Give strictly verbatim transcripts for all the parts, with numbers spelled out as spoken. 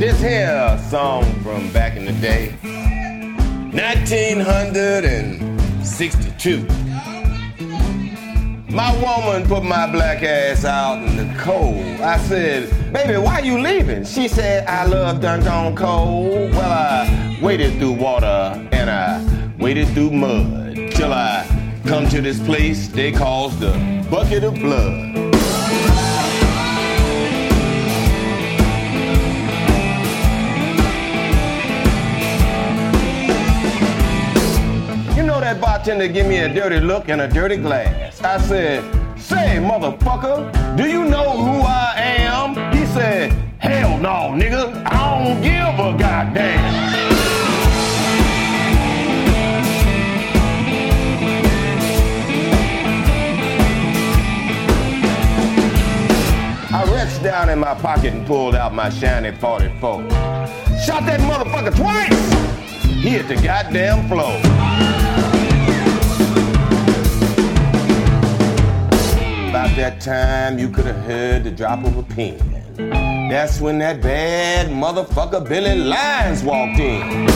This here song from back in the day, nineteen sixty-two. My woman put my black ass out in the cold. I said, baby, why you leaving? She said, I love done gone cold. Well, I waded through water and I waded through mud till I come to this place they calls the Bucket of Blood. That bartender give me a dirty look and a dirty glass. I said, say, motherfucker, do you know who I am? He said, hell no, nigga, I don't give a goddamn. I reached down in my pocket and pulled out my shiny forty-four. Shot that motherfucker twice. He hit the goddamn floor. About that time, you could have heard the drop of a pin. That's when that bad motherfucker Billy Lyons walked in.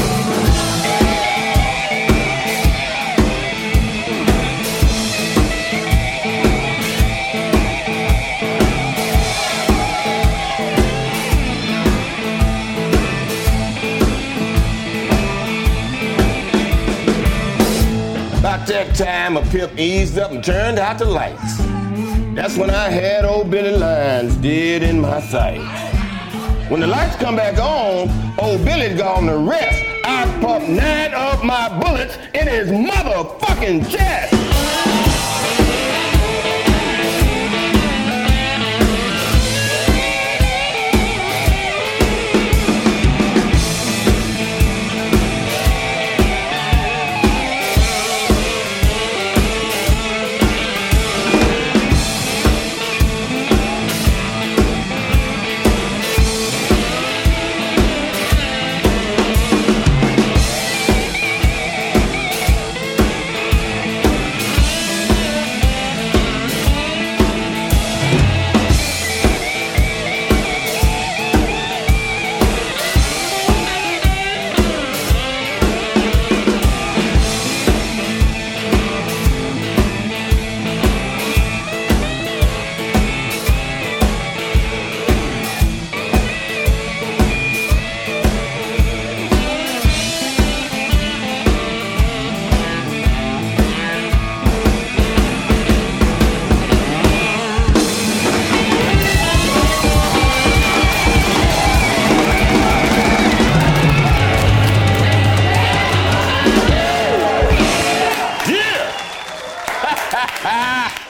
About that time, a pimp eased up and turned out the lights. That's when I had old Billy Lyons dead in my sight. When the lights come back on, old Billy's gone to rest. I pumped nine of my bullets in his motherfucking chest. Ah!